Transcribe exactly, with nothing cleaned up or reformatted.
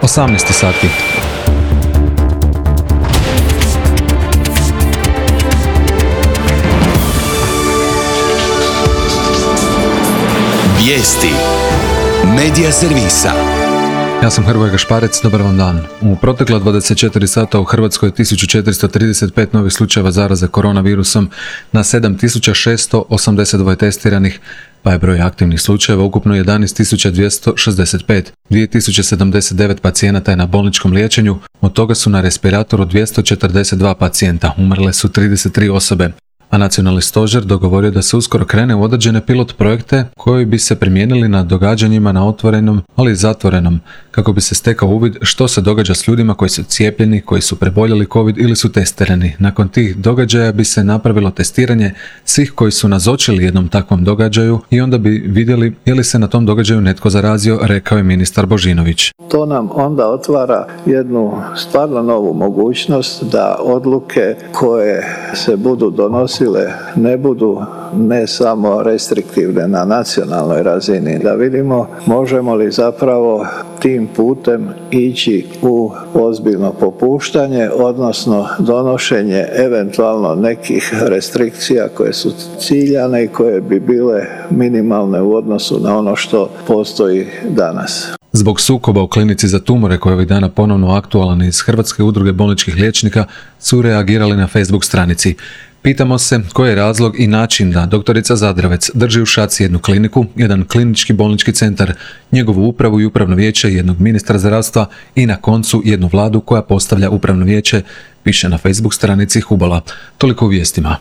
osamnaest sati. Vijesti Medija servisa. Ja sam Hrvoje Gašparec, dobar vam dan. U protekla dvadeset četiri sata u Hrvatskoj je tisuću četiristo trideset pet novih slučajeva zaraze koronavirusom na sedam tisuća šesto osamdeset dva testiranih, pa je broj aktivnih slučajeva ukupno jedanaest tisuća dvjesto šezdeset pet. dvije tisuće sedamdeset devet pacijenata je na bolničkom liječenju, od toga su na respiratoru dvjesto četrdeset dva pacijenta, umrle su trideset tri osobe. A nacionalni stožer dogovorio da se uskoro krene u određene pilot projekte koji bi se primijenili na događanjima na otvorenom, ali i zatvorenom, kako bi se stekao uvid što se događa s ljudima koji su cijepljeni, koji su preboljeli COVID ili su testirani. Nakon tih događaja bi se napravilo testiranje svih koji su nazočili jednom takvom događaju i onda bi vidjeli je li se na tom događaju netko zarazio, rekao je ministar Božinović. To nam onda otvara jednu stvarno novu mogućnost da odluke koje se budu donosile ne budu ne samo restriktivne na nacionalnoj razini, da vidimo možemo li zapravo tim putem ići u ozbiljno popuštanje, odnosno donošenje eventualno nekih restrikcija koje su ciljane i koje bi bile minimalne u odnosu na ono što postoji danas. Zbog sukoba u klinici za tumore koji je ovih dana ponovno aktualan iz Hrvatske udruge bolničkih liječnika su reagirali na Facebook stranici. Pitamo se koji je razlog i način da doktorica Zadravec drži u šaci jednu kliniku, jedan klinički bolnički centar, njegovu upravu i upravno vijeće, jednog ministra zdravstva i na koncu jednu vladu koja postavlja upravno vijeće, piše na Facebook stranici Hubala. Toliko u vijestima.